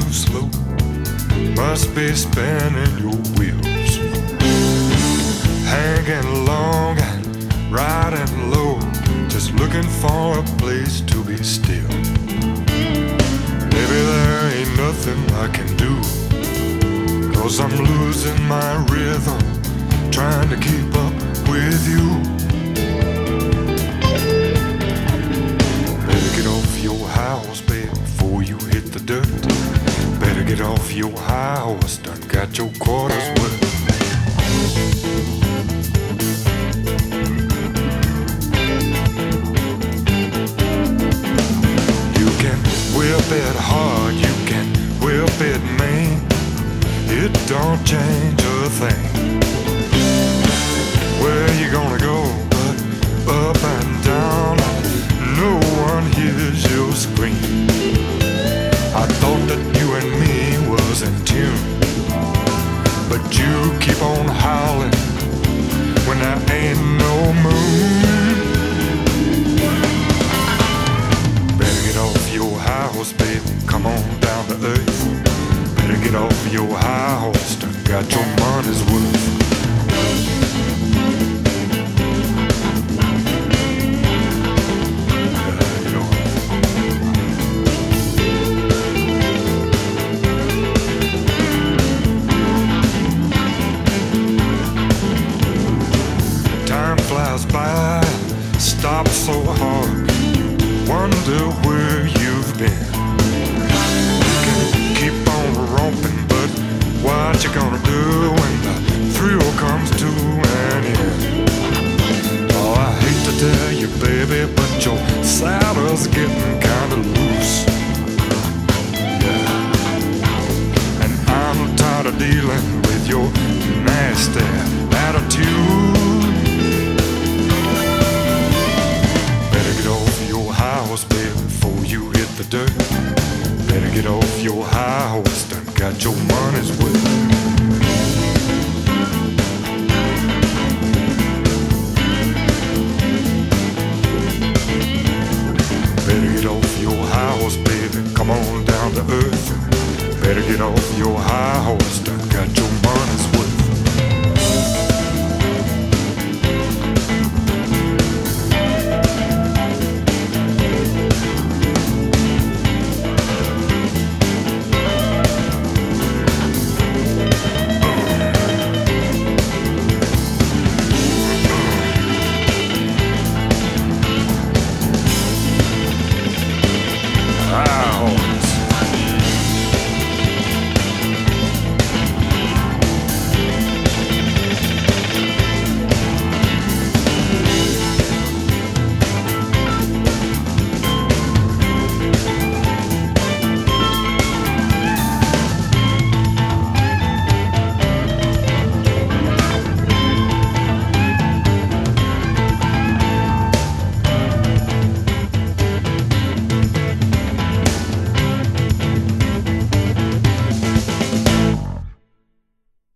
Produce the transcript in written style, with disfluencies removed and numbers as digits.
too slow. Must be spinning your wheels. Hanging long and riding low, just looking for a place to be still. Maybe there ain't nothing I can do, 'cause I'm losing my rhythm, trying to keep up with you. Better get off your high horse, babe, before you hit the dirt. Better get off your high horse, done got your quarters worth. You can whip it hard, you can whip it mean, it don't change a thing. Where you gonna go but up and down? No one hears your scream. I thought that you and me was in tune, but you keep on howling when there ain't no moon. Better get off your high horse, baby, come on down to earth. Better get off your high horse, done got your money's worth. Flies by, stop so hard, wonder where you've been. You can keep on romping, but what you gonna do when the thrill comes to an end? Oh, I hate to tell you, baby, but your saddle's getting kinda loose. Yeah, and I'm tired of dealing with your nasty attitude. Baby, before you hit the dirt. Better get off your high horse, done got your money's worth. Better get off your high horse, baby, come on down to earth. Better get off your high horse, done got